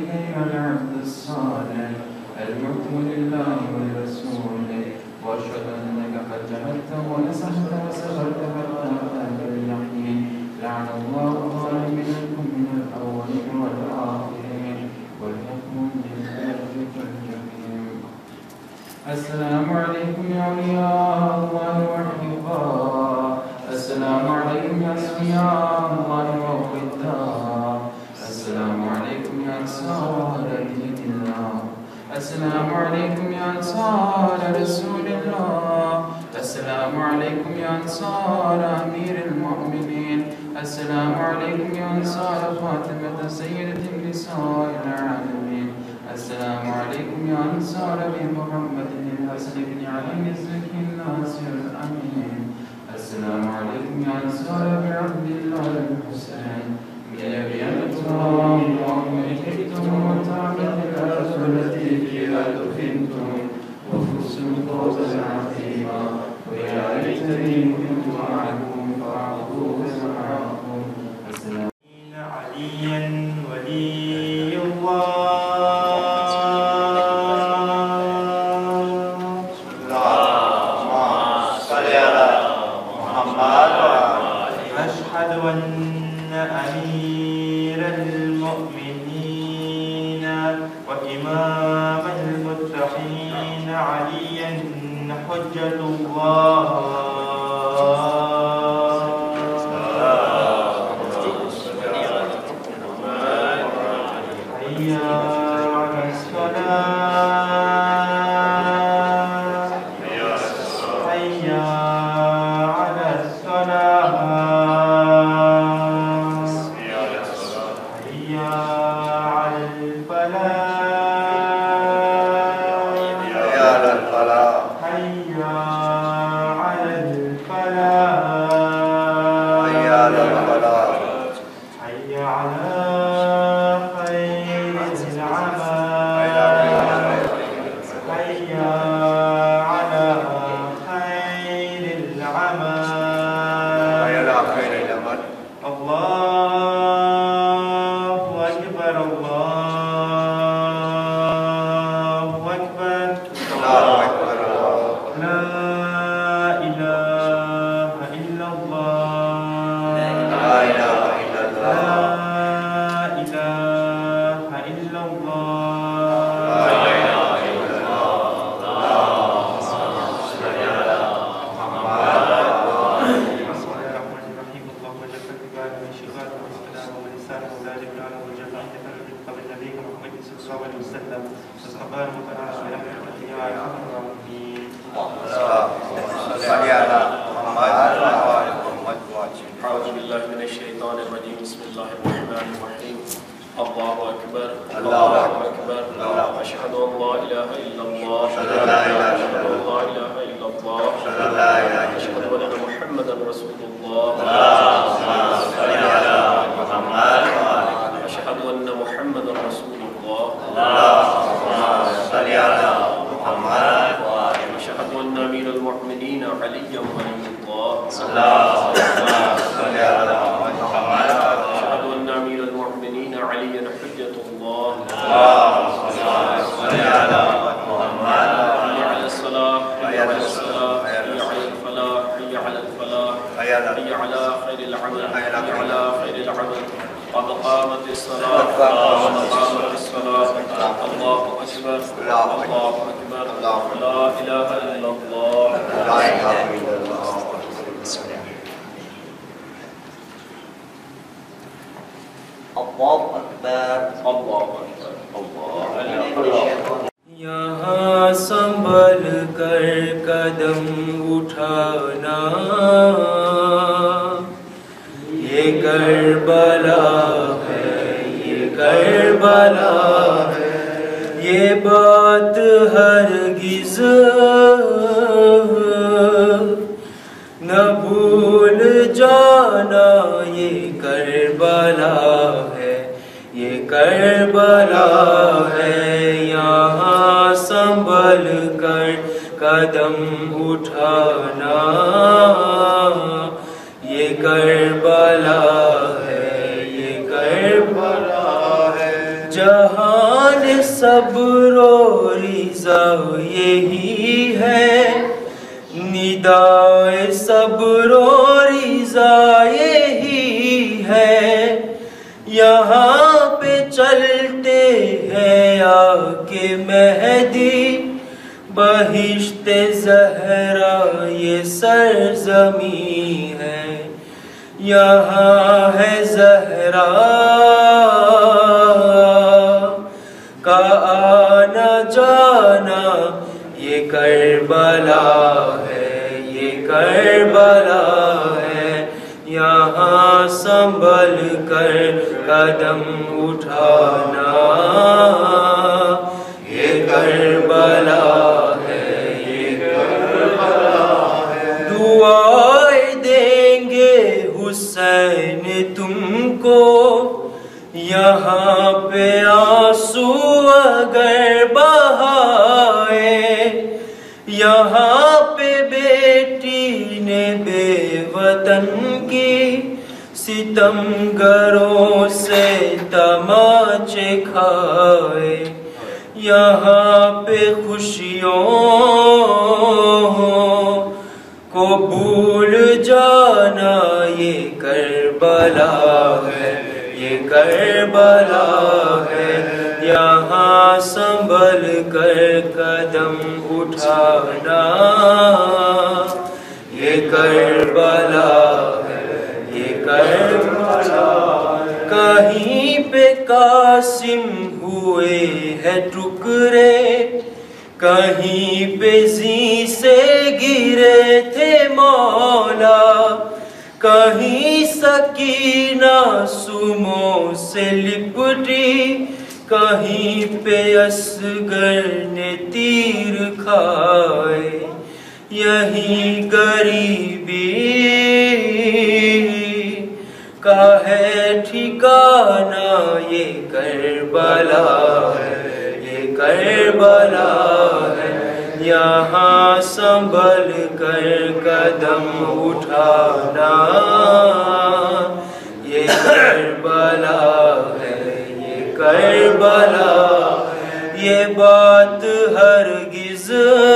إليك أيها العبد الصالح المحب لله ولرسوله، وأشهد أنك قد جهدت ونصحت وصبرت حتى أتاك اليقين. لعن الله ظالمينكم من الأولين والآخرين، وليكن بذلك الجميع. السلام عليكم يا أولياء الله وأحباء، السلام عليكم يا أصفياء الله وأخداء، السلام عليكم يا أنصار دين الله، السلام عليكم يا أنصار رسول الله، السلام عليكم يا أنصار أمير المؤمنين، السلام عليكم يا أنصار فاطمة سيدة نساء العالمين، السلام عليكم يا أنصار محمد الحسن بن علي الزكي الناصر الأمين، السلام عليكم يا أنصار عبد الله الحسين من أبيات التراب ومن كتم وتعبت الأرض التي فيها دفنتم وفزتم فوزا عظيما، ويا ليتني كنت معكم فأعبدوه معكم. السلام عليا ولي الله. أشهد أن أمير المؤمنين وإمام المتقين عليا حجة الله. حي على الصلاة، حي على الصلاة، حي على الفلاح، حي على الفلاح، حي على خير العمل، حي على خير العمل. الله أكبر، الله أكبر، لا إله إلا الله، لا إله إلا الله. أعوذ بالله من الشيطان الرجيم. بسم الله الرحمن الرحيم. الله أكبر، الله أكبر، أشهد أن لا إله إلا الله، أشهد أن لا إله إلا الله، أشهد أن محمدا رسول الله، أشهد أن محمدا رسول الله، أشهد أن أمير المؤمنين علي ولي الله، أشهد أن أمير المؤمنين علي حجة الله. حي على الصلاة، حي على الصلاة، حي على الفلاح، حي على الفلاح، حي على خير العمل، حي على خير العمل. قد قامت الصلاة، قد قامت الصلاة. الله أكبر، الله أكبر، لا إله إلا الله. الله أكبر، الله أكبر، الله أكبر. यहाँ संभल कर कदम उठाना, ये करबला है, ये करबला है, ये बात हरगिज़ न भूल जाना। ये करबला है, ये करबला है, यहाँ संभल कर कदम उठाना। ये करबला है, ये करबला है, جہان صبر و رضا یہی ہے، ندائے صبر و رضا یہی ہے، یہاں پہ چلتے ہیں آ کے مہدی، بہشت زہرا یہ سرزمین ہے، یہاں ہے زہرا کا آنا جانا، یہ کربلا ہے، یہ کربلا ہے، یہاں سنبھل کر قدم اٹھانا، یہ کربلا ہے، یہ کربلا ہے۔ دعائیں دیں گے حسین تم کو، یہاں پہ آنسو اگر بہائے، یہاں پہ بیٹی نے بے وطن کی ستمگروں سے تماچے کھائے، یہاں پہ خوشیوں کو بھول جانا، یہ کربلا ہے، یہ کربلا ہے، یہاں سنبھل کر قدم اٹھانا، یہ کربلا ہے، یہ کربلا ہے۔ کہیں پہ قاسم ہوئے ہیں ٹکڑے، کہیں پہ زی سے گرے تھے مولا، کہیں سکینہ سموں سے لپٹی، کہیں پہ اصغر نے تیر کھائے، یہی غریبی کا ہے ٹھکانہ، یہ کربلا ہے، یہ کربلا ہے، یہاں سنبھل کر قدم اٹھانا، یہ کربلا ہے، یہ کربلا، یہ بات ہرگز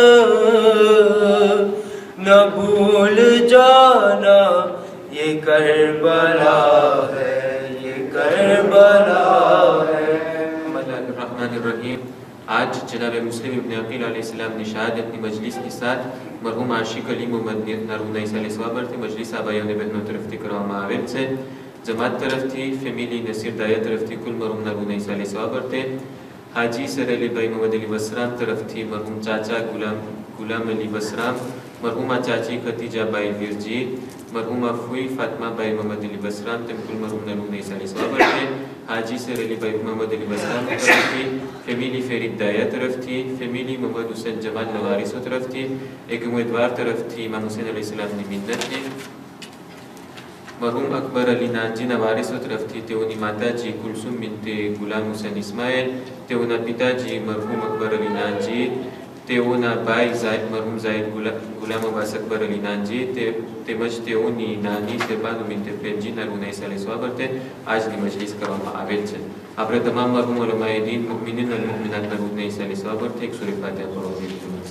نہ بھول جانا، یہ کربلا ہے، یہ کربلا ہے۔ الرحمن الرحیم۔ آج جناب مسلم ابن عقیل علیہ السلام نشاد اپنی مجلس کے ساتھ مرحوم عاشق علی محمد نارون عیسی علیہ السلام تھے۔ مجلس آبائیان بہنوں طرف تھی، کرام معاون سے جماعت طرف تھی، فیملی نصیر دایا طرف تھی، کل مرحوم نارون عیسی علیہ السلام تھے۔ حاجی سر علی بھائی محمد علی بسرام طرف تھی، مرحوم چاچا غلام علی بسرام، مرحومہ چاچی ختیجہ بائی ورجی، مرحوم افوئی فاطمہ بائی محمد علی بسرام تم کل مرحوم نارون عیسی علیہ السلام تھے۔ حاجی سر علی بھائی محمد علی بسرام طرف تھی، فیملی فرید دایا طرف تھی، فیملی محمد حسین جمال نوارسو طرف تھی، ایک امیدوار طرف تھی، امام حسین علیہ السلام نے منت تھی، مرحوم اکبر علی نانجی نوارسو طرف تھی، تیونی ماتا جی کلثوم بنت غلام حسین اسماعیل، تیونا پتا جی مرحوم اکبر علی نانجی، تیونا بائی مرحوم زائد غلام عباس اکبر علی نانجی، تیمج تیونی نانی سیبانو بنت پرنجی نارون عیسی علیہ السلام تھے۔ آج کی مجلس کرام معاون سے آپ نے تمام مرحوم علماء دین مؤمنین والمؤمنات نارون عیسی علیہ السلام تھے۔ ایک سورہ فاتحہ پڑھو گے۔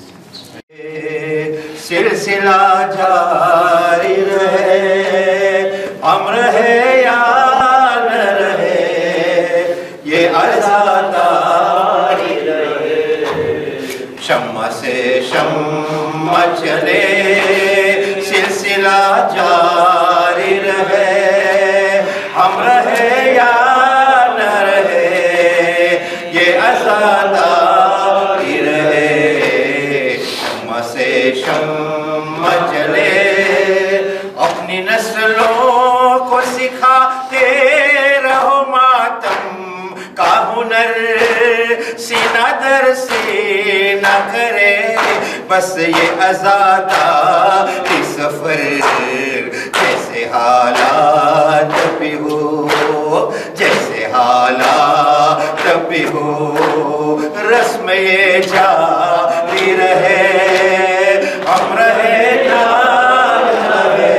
سلسلہ جاری رہے، ہم رہے یا نہ رہے، یہ عزاداری رہے، شمع سے شمع چلے، سلسلہ جاری رہے، ہم رہے یا نہ رہے، یہ عزاداری رہے، شمع سے شمع چلے، اپنی نسلوں کو سکھاتے رہو ماتم کا ہنر، سینہ در سینہ کرے، بس یہ آزادی سفر، جیسے حالات بھی ہو، جیسے حالات بھی ہو، رسم یہ جاری رہے، ہم رہے نہ رہے،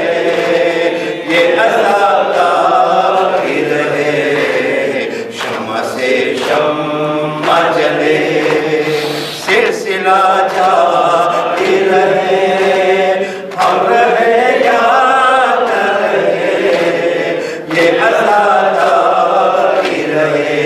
یہ عزاداری رہے، شمع سے شمع جلے سلسلہ جاری رہے ہم رہے یا نہ رہے یہ عزاداری رہے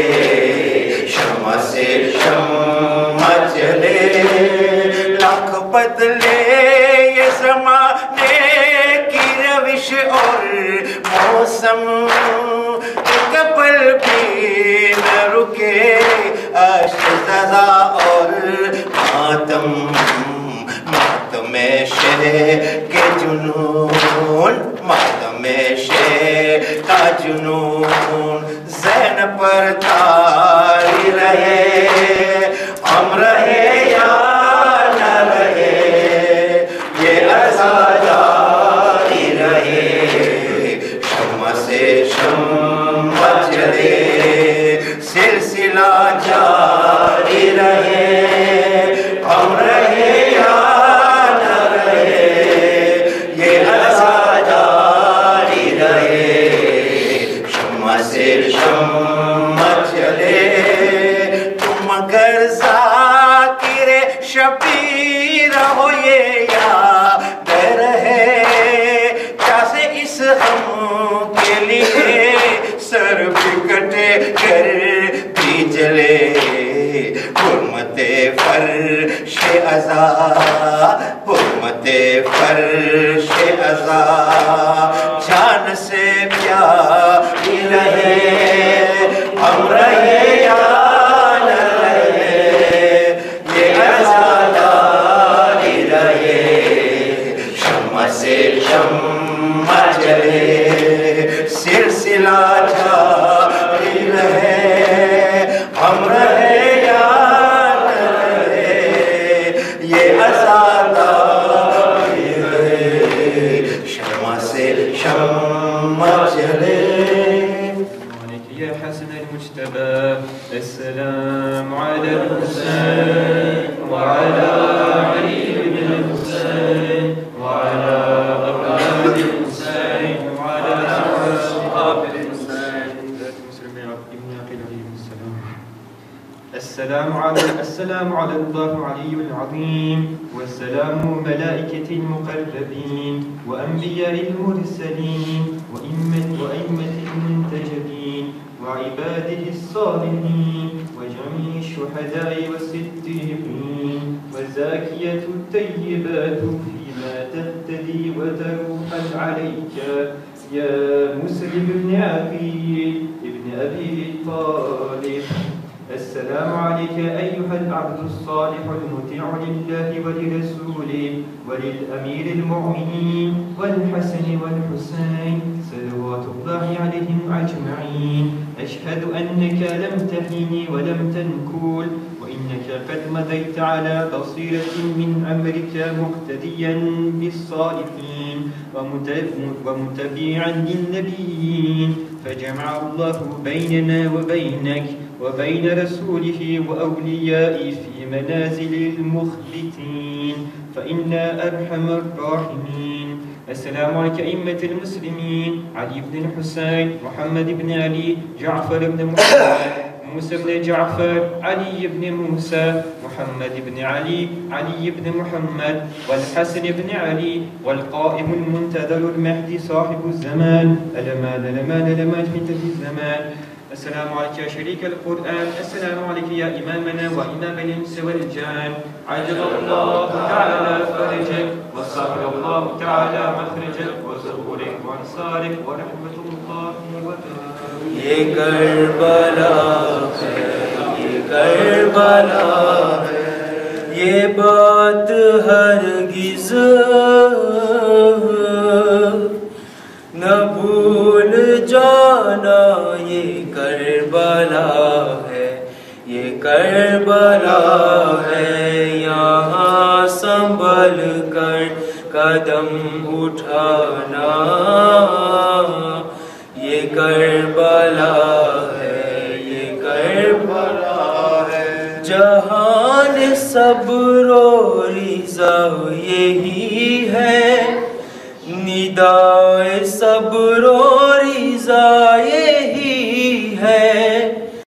شمع سے شمع جلے لاکھ بدلے یہ زمانے کی روش اور موسم ایک پل بھی نہ رکے اشک زدہ اور ماتم ماتم شہ کے جنون ماتم شہ کا جنون زینب پر تاری رہے ہم رہے یا نہ رہے یہ عزاداری رہے شمع سے شمع جلے سلسلہ جاری رہے ہم رہے یا نہ رہے یہ عزاداری رہے شمع سے شمع جلے تم اگر ذاکر شبیر ہو یہ یاد رہے جیسے اس ہم کے لیے سر بھی کٹے کر بھی جلے حرمت فرش عزا حرمت فرش عزا جان سے پیاری رہے ہم رہے یا نہ رہے یہ عزاداری رہے شمع سے شمع جلے سلسلہ جاری رہے ہم رہے یا نہ رہے یہ عزاداری رہے شمع سے شمع جلے يا حسن المجتبى السلام على الحسين وعلى علي بن الحسين وعلى أولاد الحسين وعلى أصحاب الحسين ذات مسلم ابن عقيل عليه السلام السلام على الله علي العظيم والسلام ملائكة المقربين وأنبياء المرسلين وأئمة المنتجبين وعباده الصالحين وجميع الشهداء والصديقين والزاكية الطيبات فيما تهتدي وتروح عليك يا مسلم بن عقيل ابن أبي طالب السلام عليك أيها العبد الصالح المطيع لله ولرسوله وللأمير المؤمنين والحسن والحسين صلوات الله عليهم أجمعين أشهد أنك لم تهن ولم تنكول وإنك قد مضيت على بصيرة من أمرك مقتديا بالصالحين ومتبعا للنبيين فجمع الله بيننا وبينك وبين رسوله وأوليائه في منازل المخبتين فإنا أرحم الراحمين السلام عليك أئمة المسلمين علي بن الحسين محمد بن علي جعفر بن محمد موسى بن جعفر علي بن موسى محمد بن علي علي بن محمد والحسن بن علي والقائم المنتظر المهدي صاحب الزمان الأمان في الزمان السلام عليك يا شريك القرآن السلام عليك يا إمامنا وإمام الإنس والجان عجل الله تعالى فرجك وصبر الله تعالى مخرجك وزهورك وانصارك ورحمة الله وبركاته یہ کربلا ہے یہ کربلا ہے یہ بات ہرگز نہ بھول جانا یہ کربلا ہے یہ کربلا ہے یہاں سنبھل کر قدم اٹھانا یہ کربلا ہے یہ کربلا ہے جہان صبر و رضا یہی ہے ندائے صبر و رضا